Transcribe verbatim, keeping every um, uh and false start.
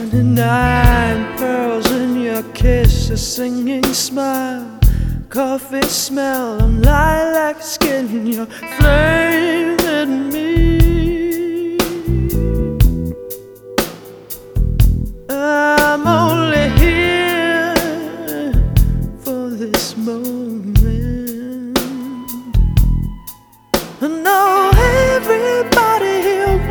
Twenty-nine pearls in your kiss, a singing smile, coffee smell, and lilac skin. You're flaming me. I'm only here for this moment.